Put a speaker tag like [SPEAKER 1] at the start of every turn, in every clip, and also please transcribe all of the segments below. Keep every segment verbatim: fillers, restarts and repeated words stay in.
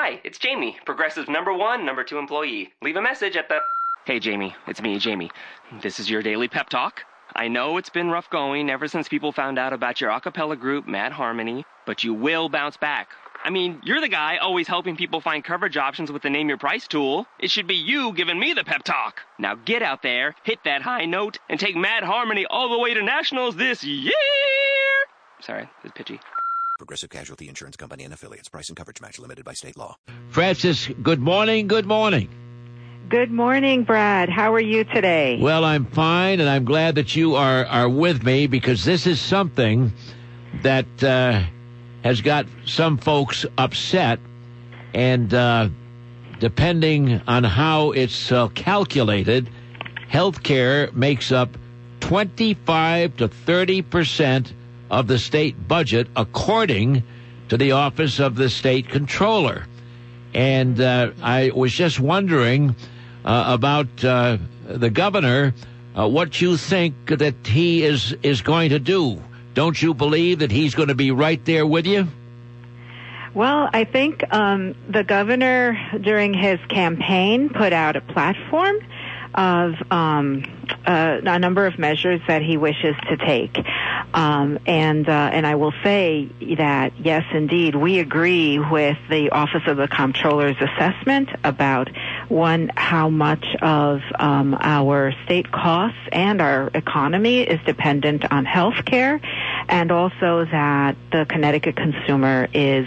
[SPEAKER 1] Hi, it's Jamie, Progressive number one, number two employee. Leave a message at the... Hey, Jamie, it's me, Jamie. This is your daily pep talk. I know it's been rough going ever since people found out about your a cappella group, Mad Harmony, but you will bounce back. I mean, you're the guy always helping people find coverage options with the Name Your Price tool. It should be you giving me the pep talk. Now get out there, hit that high note, and take Mad Harmony all the way to nationals this year! Sorry, it's pitchy.
[SPEAKER 2] Progressive Casualty Insurance Company and Affiliates. Price and coverage match limited by state law.
[SPEAKER 3] Francis, good morning, good morning.
[SPEAKER 4] Good morning, Brad. How are you today?
[SPEAKER 3] Well, I'm fine, and I'm glad that you are, are with me, because this is something that uh, has got some folks upset, and uh, depending on how it's uh, calculated, healthcare makes up twenty-five to thirty percent of the state budget, according to the Office of the State Controller. And uh, I was just wondering uh, about uh, the governor, uh, what you think that he is, is going to do. Don't you believe that he's going to be right there with you?
[SPEAKER 4] Well, I think um, the governor, during his campaign, put out a platform of um, uh, a number of measures that he wishes to take. Um, and uh, and I will say that, yes, indeed, we agree with the Office of the Comptroller's assessment about, one, how much of um, our state costs and our economy is dependent on health care, and also that the Connecticut consumer is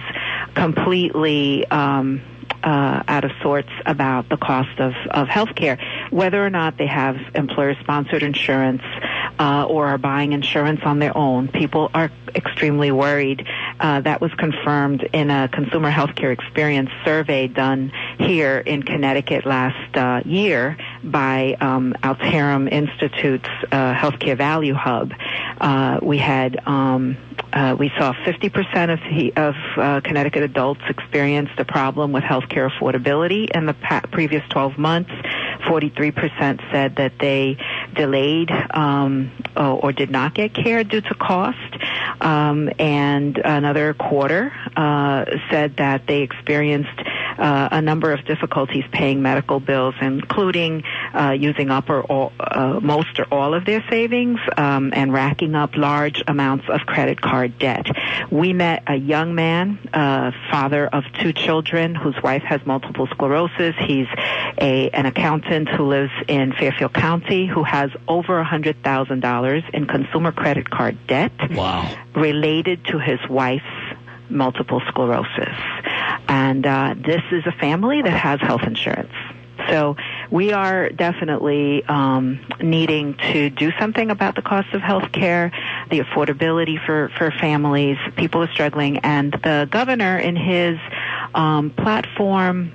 [SPEAKER 4] completely um, uh, out of sorts about the cost of, of health care, whether or not they have employer-sponsored insurance uh, or are buying insurance on their own. People are extremely worried. Uh, that was confirmed in a consumer healthcare experience survey done here in Connecticut last uh, year by um, Alterum Institute's uh, Healthcare Value Hub. Uh, we had um, uh, we saw fifty percent of, the, of uh, Connecticut adults experienced a problem with healthcare affordability in the pa- previous twelve months. forty-three percent said that they delayed um, or, or did not get care due to cost. Um, and another quarter uh, said that they experienced uh, a number of difficulties paying medical bills, including uh, using up or all, uh, most or all of their savings um, and racking up large amounts of credit card debt. We met a young man, uh, father of two children, whose wife has multiple sclerosis. He's a an accountant who lives in Fairfield County, who has over one hundred thousand dollars in consumer credit card debt.
[SPEAKER 3] Wow.
[SPEAKER 4] Related to his wife's multiple sclerosis. And uh, this is a family that has health insurance. So we are definitely um, needing to do something about the cost of health care, the affordability for, for families. People are struggling. And the governor, in his um, platform,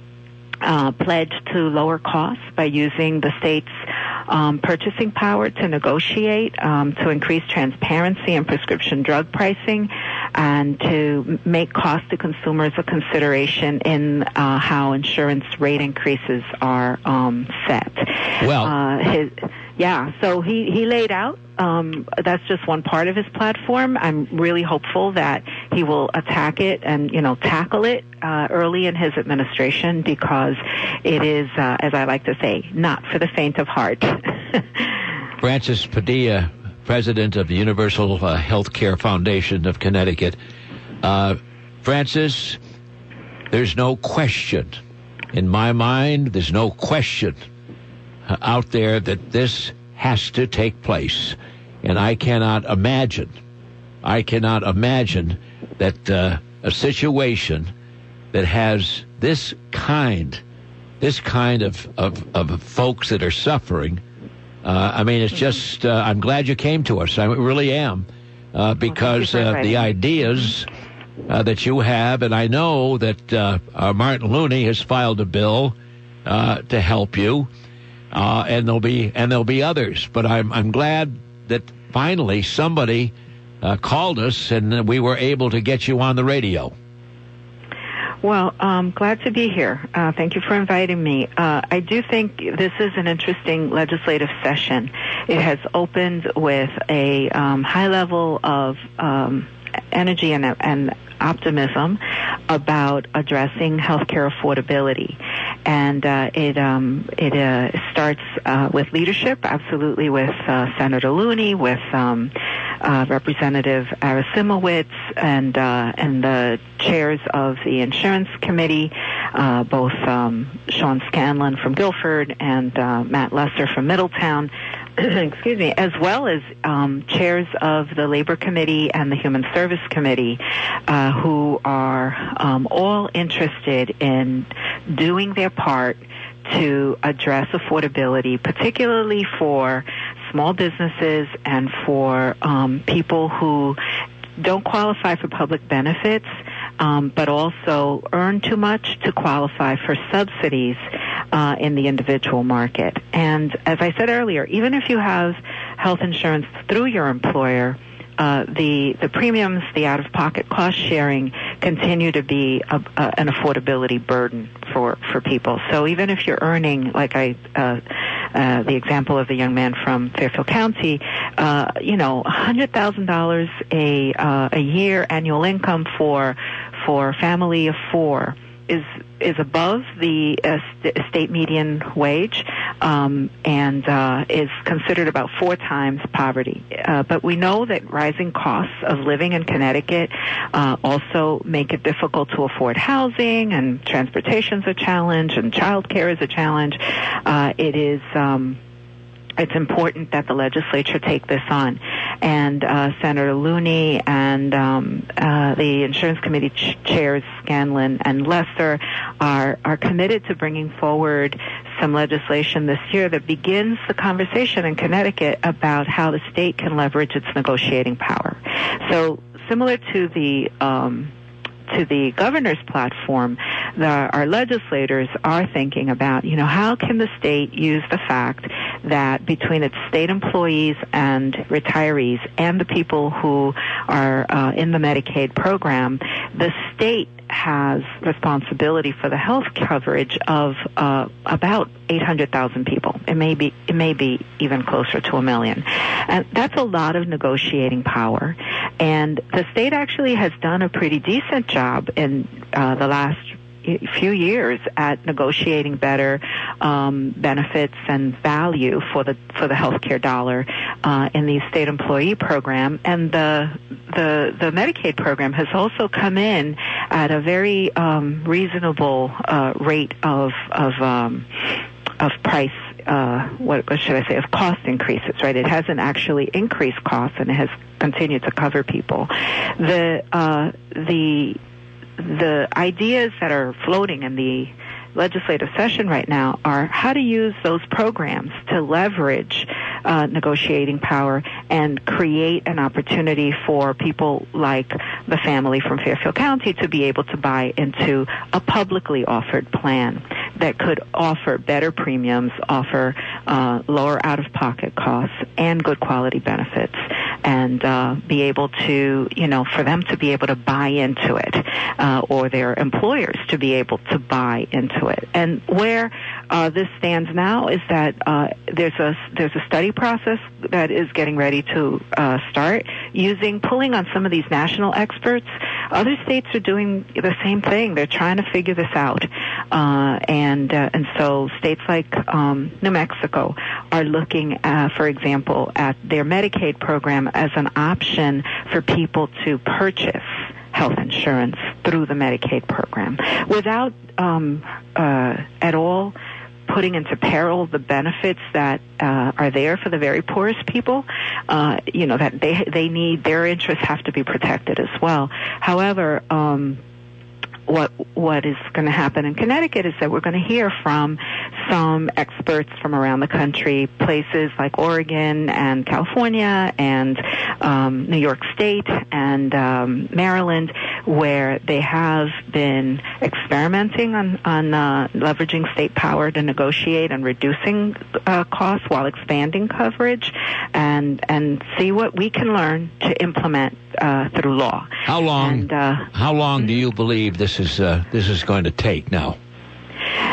[SPEAKER 4] uh, pledged to lower costs by using the state's Um, purchasing power to negotiate, um, to increase transparency in prescription drug pricing, and to make cost to consumers a consideration in uh, how insurance rate increases are um, set.
[SPEAKER 3] Well,
[SPEAKER 4] uh, his, yeah, so he, he laid out, um, that's just one part of his platform. I'm really hopeful that he will attack it and, you know, tackle it uh, early in his administration, because it is, uh, as I like to say, not for the faint of heart.
[SPEAKER 3] Francis Padilla, president of the Universal uh, Healthcare Foundation of Connecticut. Uh, Francis, there's no question, in my mind, there's no question uh, out there that this has to take place. And I cannot imagine, I cannot imagine that uh, a situation that has this kind, this kind of, of, of folks that are suffering, uh, I mean, it's just, uh, I'm glad you came to us. I really am, uh, because uh, the ideas uh, that you have, and I know that uh, uh, Martin Looney has filed a bill uh, to help you, uh, and there'll be and there'll be others. But I'm I'm glad that finally somebody uh, called us and we were able to get you on the radio.
[SPEAKER 4] Well, um, glad to be here. Uh, thank you for inviting me. Uh, I do think this is an interesting legislative session. It has opened with a um, high level of um, energy and, and optimism about addressing healthcare affordability. And uh, it um, it uh, starts uh, with leadership, absolutely, with uh, Senator Looney, with um, uh, Representative Arasimowicz, and uh, and the chairs of the Insurance Committee, uh, both um, Sean Scanlon from Guilford and uh, Matt Lesser from Middletown. Excuse me, as well as um, chairs of the Labor Committee and the Human Service Committee, uh, who are um, all interested in doing their part to address affordability, particularly for small businesses and for um, people who don't qualify for public benefits, um, but also earn too much to qualify for subsidies uh, in the individual market. And as I said earlier, even if you have health insurance through your employer, uh, the the premiums, the out-of-pocket cost sharing, continue to be a, a, an affordability burden for, for people. So even if you're earning, like I, uh, uh, the example of the young man from Fairfield County, uh, you know, one hundred thousand dollars a uh, a year annual income for for a family of four is is above the uh, st- state median wage, um, and uh, is considered about four times poverty. Uh, but we know that rising costs of living in Connecticut uh, also make it difficult to afford housing, and transportation's a challenge, and child care is a challenge. Uh, it is um, it's important that the legislature take this on. And uh, Senator Looney and um, uh, the Insurance Committee ch- chairs Scanlon and Lesser are are committed to bringing forward some legislation this year that begins the conversation in Connecticut about how the state can leverage its negotiating power. So similar to the um, to the governor's platform, the, our legislators are thinking about, you know, how can the state use the fact that between its state employees and retirees and the people who are uh, in the Medicaid program, the state has responsibility for the health coverage of uh, about eight hundred thousand people. It may be it may be even closer to a million. And that's a lot of negotiating power. And the state actually has done a pretty decent job in uh, the last few years at negotiating better um, benefits and value for the for the healthcare dollar uh, in the state employee program, and the the the Medicaid program has also come in at a very um, reasonable uh, rate of of um, of price. Uh, what, what should I say, of cost increases, right? It hasn't actually increased costs, and it has continued to cover people. The uh, the the ideas that are floating in the legislative session right now are how to use those programs to leverage uh, negotiating power and create an opportunity for people like the family from Fairfield County to be able to buy into a publicly offered plan that could offer better premiums, offer uh, lower out-of-pocket costs, and good quality benefits, and uh, be able to, you know, for them to be able to buy into it, uh, or their employers to be able to buy into it. And where uh, this stands now is that uh, there's a there's a study process that is getting ready to uh, start using pulling on some of these national experts. Other states are doing the same thing. They're trying to figure this out, uh, and uh, and so states like um, New Mexico are looking, uh, for example, at their Medicaid program as an option for people to purchase health insurance through the Medicaid program without um, uh, at all putting into peril the benefits that uh, are there for the very poorest people. Uh, you know, that they they need, their interests have to be protected as well. However, um, what what is going to happen in Connecticut is that we're going to hear from some experts from around the country, places like Oregon and California and um, New York State and um, Maryland, where they have been experimenting on, on uh, leveraging state power to negotiate and reducing uh, costs while expanding coverage, and and see what we can learn to implement uh, through law.
[SPEAKER 3] How long? And, uh, how long do you believe this is uh, this is going to take now?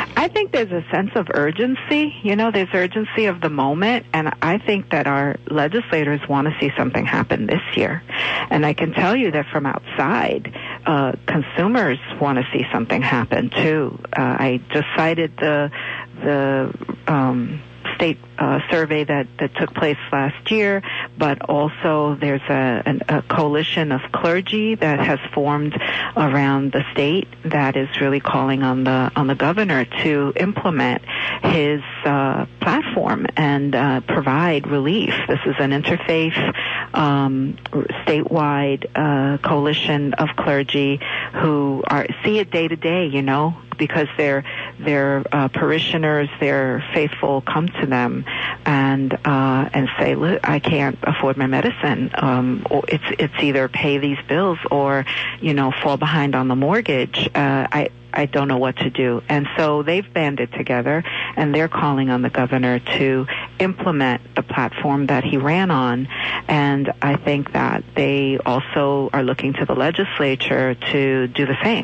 [SPEAKER 4] I think there's a sense of urgency. You know, there's urgency of the moment, and I think that our legislators want to see something happen this year. And I can tell you that from outside, uh, consumers want to see something happen too. Uh, I just cited the the um, state uh, survey that, that took place last year, but also there's a, an, a coalition of clergy that has formed around the state that is really calling on the on the governor to implement his uh, platform and uh, provide relief. This is an interfaith, um, statewide uh, coalition of clergy who are see it day to day, you know, because their their uh, parishioners, their faithful, come to them and uh, and say, "Look, I can't afford my medicine. Um, or it's it's either pay these bills or, you know, fall behind on the mortgage. Uh, I." I don't know what to do. And so they've banded together, and they're calling on the governor to implement the platform that he ran on. And I think that they also are looking to the legislature to do the same.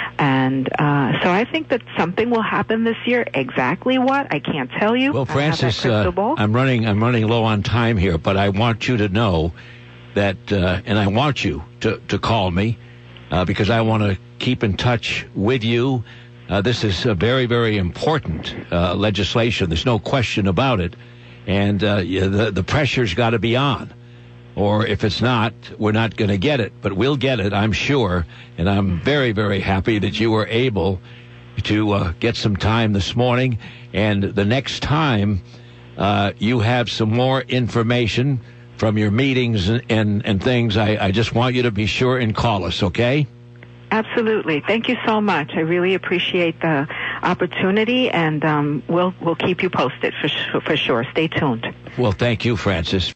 [SPEAKER 4] And uh, so I think that something will happen this year. Exactly what, I can't tell you.
[SPEAKER 3] Well, Frances, uh, I'm running I'm running low on time here, but I want you to know that, uh, and I want you to, to call me, uh, because I want to keep in touch with you. Uh, this is a very, very important uh, legislation. There's no question about it. And uh, yeah, the, the pressure's got to be on. Or if it's not, we're not going to get it. But we'll get it, I'm sure. And I'm very, very happy that you were able to uh, get some time this morning. And the next time uh, you have some more information from your meetings and, and, and things, I, I just want you to be sure and call us, okay?
[SPEAKER 4] Absolutely. Thank you so much. I really appreciate the opportunity, and um, we'll we'll keep you posted for for sure. Stay tuned.
[SPEAKER 3] Well, thank you, Frances.